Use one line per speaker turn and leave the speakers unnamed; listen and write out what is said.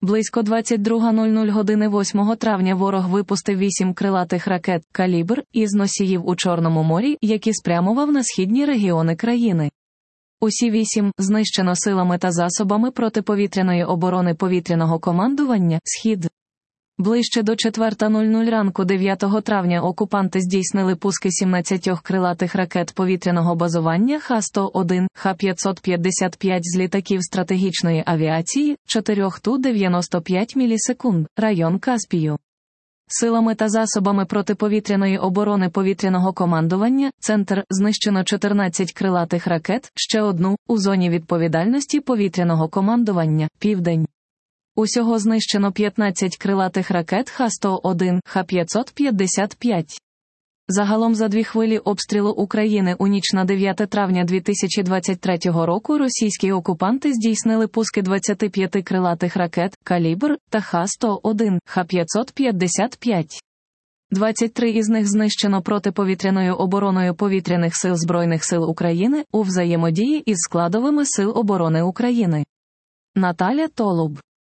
Близько 22:00 години 8 травня ворог випустив 8 крилатих ракет «Калібр» із носіїв у Чорному морі, які спрямував на східні регіони країни. Усі 8 знищено силами та засобами протиповітряної оборони повітряного командування «Схід». Ближче до 4:00 ранку 9 травня окупанти здійснили пуски 17 крилатих ракет повітряного базування Х-101, Х-555 з літаків стратегічної авіації, 4 Ту-95 мілісекунд, район Каспію. Силами та засобами протиповітряної оборони повітряного командування «Центр» знищено 14 крилатих ракет, ще одну, у зоні відповідальності повітряного командування «Південь». Усього знищено 15 крилатих ракет Х-101, Х-555. Загалом за 2 хвилі обстрілу України у ніч на 9 травня 2023 року російські окупанти здійснили пуски 25 крилатих ракет «Калібр» та Х-101, Х-555. 23 із них знищено протиповітряною обороною повітряних сил Збройних сил України у взаємодії із складовими сил оборони України. Наталя Толуб.